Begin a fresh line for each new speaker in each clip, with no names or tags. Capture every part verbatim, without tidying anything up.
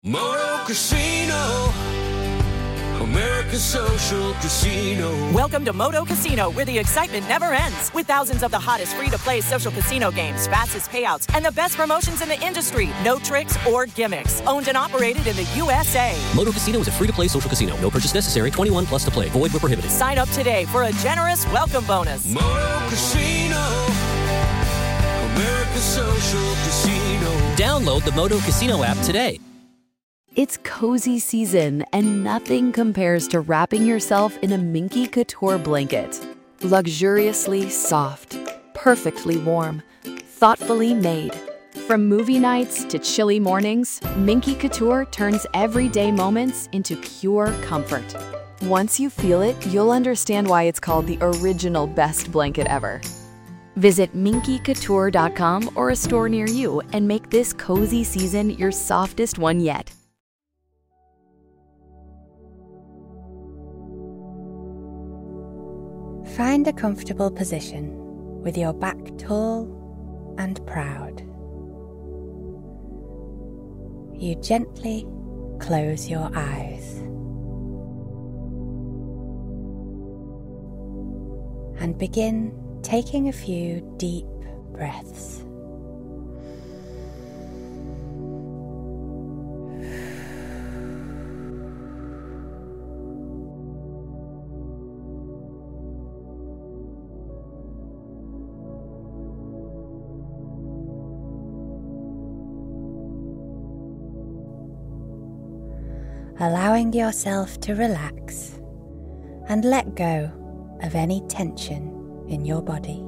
Moto Casino, America's Social Casino.
Welcome to Moto Casino, where the excitement never ends. With thousands of the hottest free-to-play social casino games, fastest payouts, and the best promotions in the industry. No tricks or gimmicks. Owned and operated in the U S A.
Moto Casino is a free-to-play social casino. No purchase necessary. twenty-one plus to play. Void where prohibited.
Sign up today for a generous welcome bonus.
Moto Casino, America's Social Casino.
Download the Moto Casino app today.
It's cozy season, and nothing compares to wrapping yourself in a Minky Couture blanket. Luxuriously soft, perfectly warm, thoughtfully made. From movie nights to chilly mornings, Minky Couture turns everyday moments into pure comfort. Once you feel it, you'll understand why it's called the original best blanket ever. Visit minky couture dot com or a store near you and make this cozy season your softest one yet.
Find a comfortable position with your back tall and proud. You gently close your eyes and begin taking a few deep breaths. Allowing yourself to relax and let go of any tension in your body.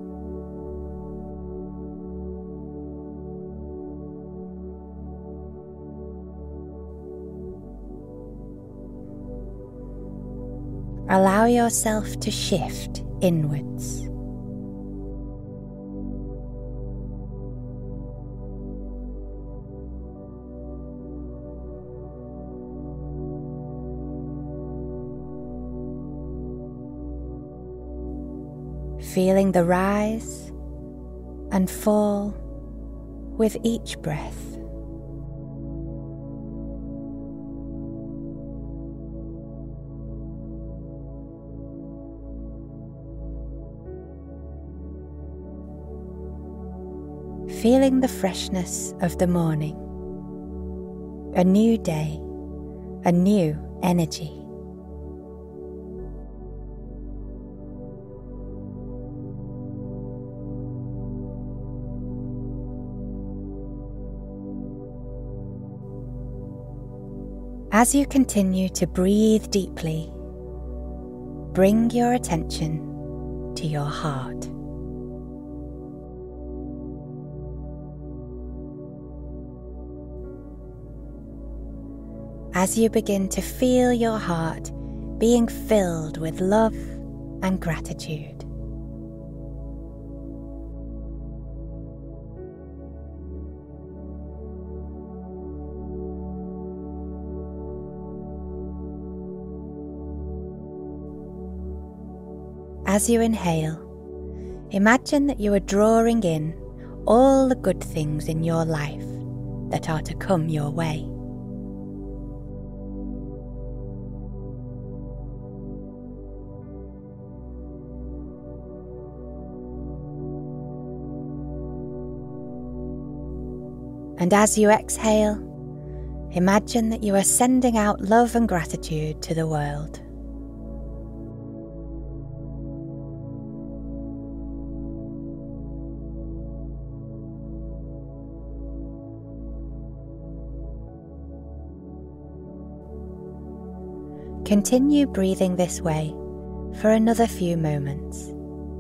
Allow yourself to shift inwards. Feeling the rise and fall with each breath. Feeling the freshness of the morning, a new day, a new energy. As you continue to breathe deeply, bring your attention to your heart. As you begin to feel your heart being filled with love and gratitude. As you inhale, imagine that you are drawing in all the good things in your life that are to come your way. And as you exhale, imagine that you are sending out love and gratitude to the world. Continue breathing this way for another few moments.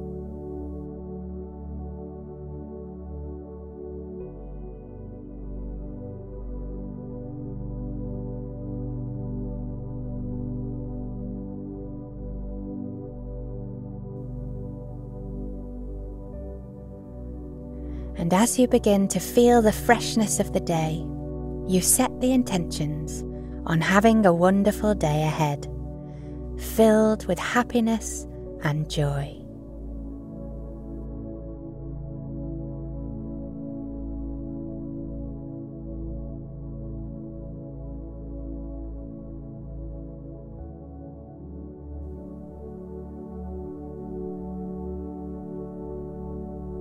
And as you begin to feel the freshness of the day, you set the intentions on having a wonderful day ahead, filled with happiness and joy.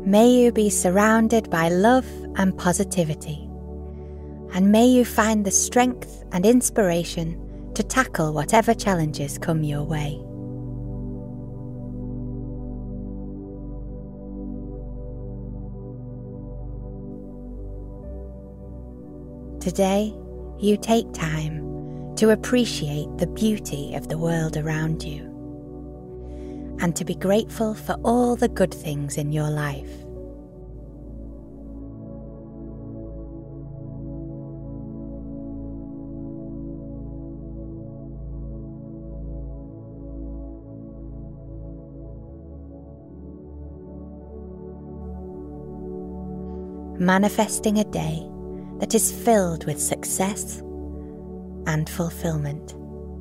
May you be surrounded by love and positivity, and may you find the strength and inspiration to tackle whatever challenges come your way. Today, you take time to appreciate the beauty of the world around you and to be grateful for all the good things in your life. Manifesting a day that is filled with success and fulfillment.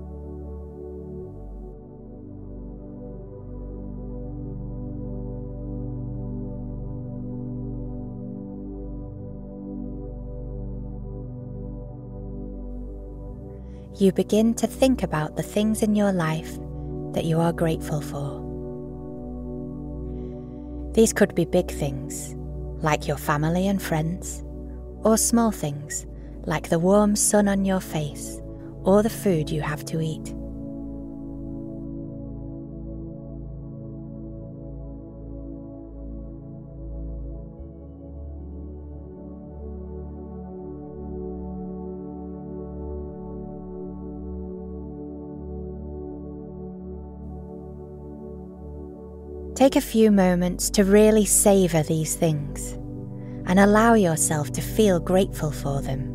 You begin to think about the things in your life that you are grateful for. These could be big things, like your family and friends, or small things, like the warm sun on your face or the food you have to eat. Take a few moments to really savour these things and allow yourself to feel grateful for them.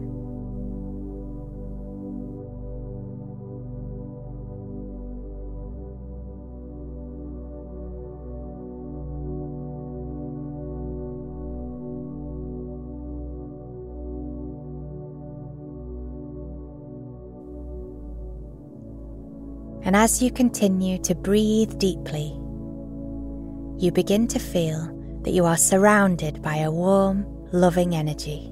And as you continue to breathe deeply, you begin to feel that you are surrounded by a warm, loving energy.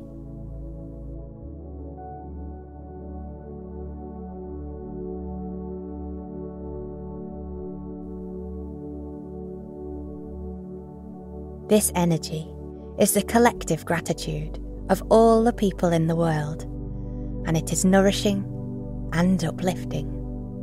This energy is the collective gratitude of all the people in the world, and it is nourishing and uplifting.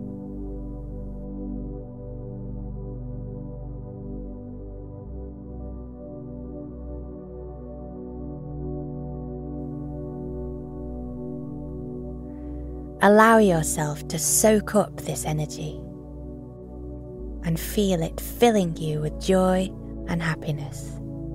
Allow yourself to soak up this energy and feel it filling you with joy and happiness.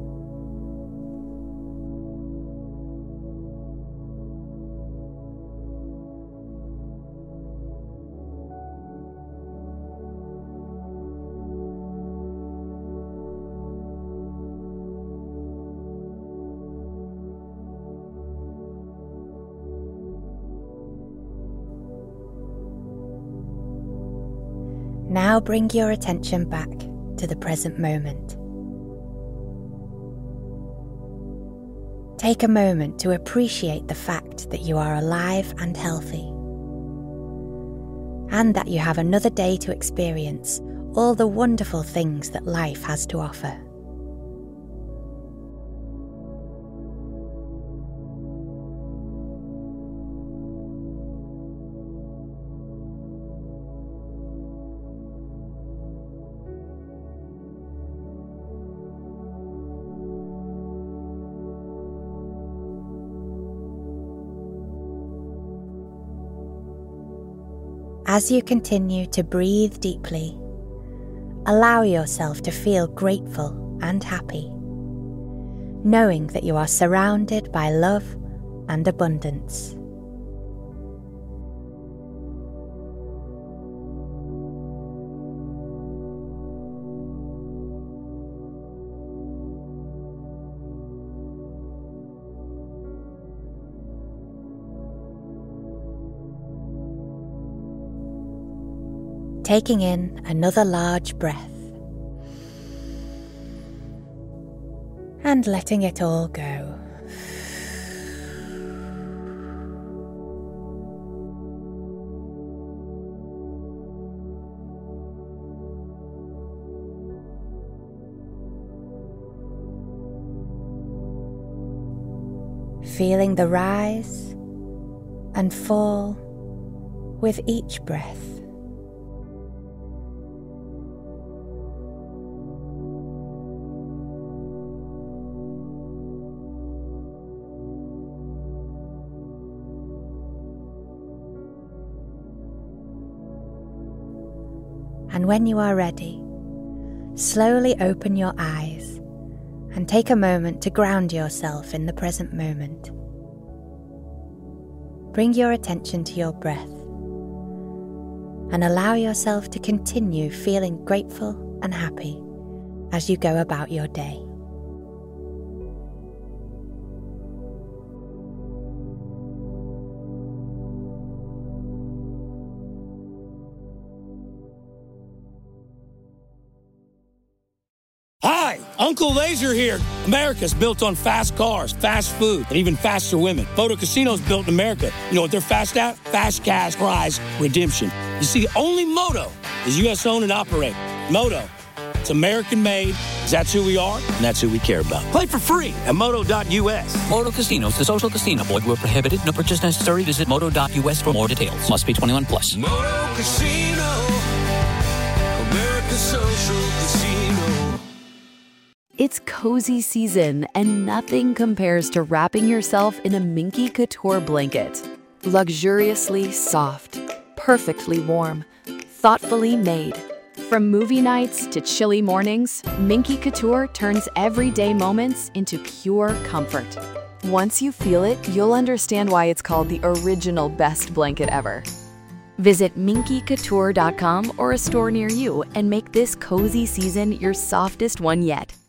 Now bring your attention back to the present moment. Take a moment to appreciate the fact that you are alive and healthy, and that you have another day to experience all the wonderful things that life has to offer. As you continue to breathe deeply, allow yourself to feel grateful and happy, knowing that you are surrounded by love and abundance. Taking in another large breath and letting it all go. feeling the rise and fall with each breath. And when you are ready, slowly open your eyes and take a moment to ground yourself in the present moment. Bring your attention to your breath and allow yourself to continue feeling grateful and happy as you go about your day.
Hi, Uncle Laser here. America's built on fast cars, fast food, and even faster women. Moto Casino's built in America. You know what they're fast at? Fast cash prize redemption. You see, only Moto is U S owned and operated. Moto, it's American made, that's who we are, and that's who we care about. Play for free at moto dot U S.
Moto Casinos, the social casino. Void where prohibited. No purchase necessary. Visit moto dot U S for more details. Must be twenty-one plus.
Moto Casino, America's social casino.
It's cozy season, and nothing compares to wrapping yourself in a Minky Couture blanket. Luxuriously soft, perfectly warm, thoughtfully made. From movie nights to chilly mornings, Minky Couture turns everyday moments into pure comfort. Once you feel it, you'll understand why it's called the original best blanket ever. Visit minky couture dot com or a store near you and make this cozy season your softest one yet.